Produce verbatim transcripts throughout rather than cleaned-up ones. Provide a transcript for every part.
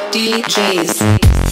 D Js.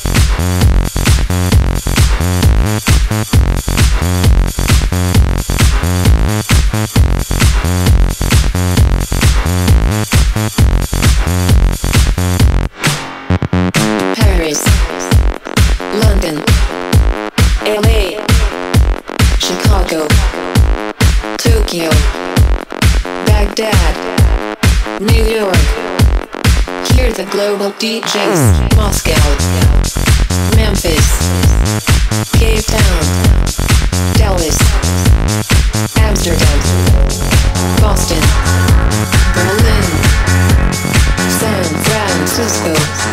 Paris, London, L A, Chicago, Tokyo, Baghdad, New York. Hear the global D Js. Moscow, Memphis, Cape Town, Dallas, Amsterdam, Boston, Berlin, San Francisco.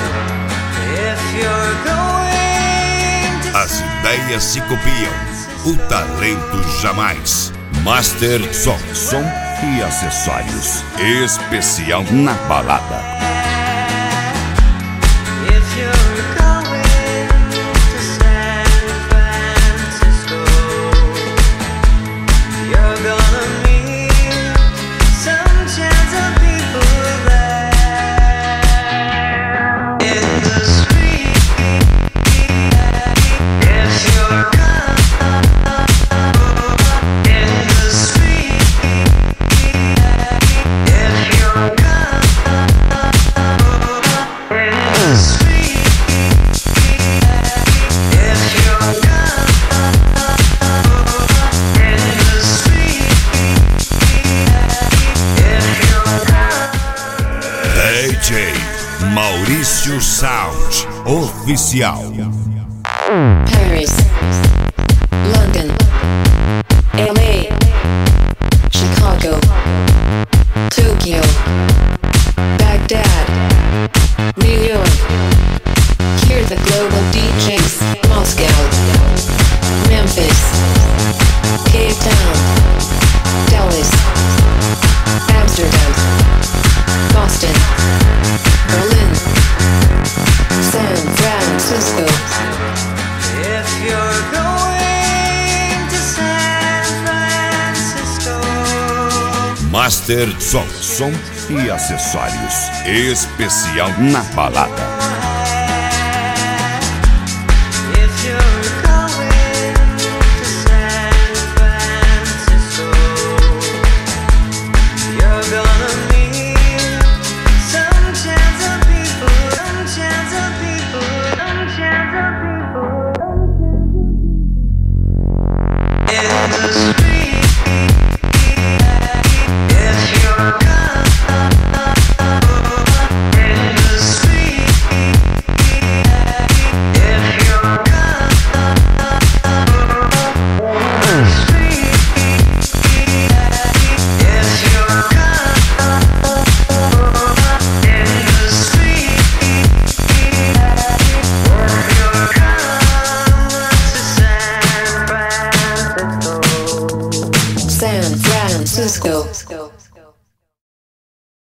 As ideias se copiam, o talento jamais. Master Som, som e acessórios. Especial na balada. D J Maurício Sound Oficial. Paris, London, L A, Chicago, Tokyo, Baghdad, New York. Hear the global D Js. Moscow, Memphis, Cape Town, Dallas, Amsterdam, Boston, Berlin, San Francisco. If you're going to San Francisco. Master Som, som e acessórios. Especial na balada. San Francisco.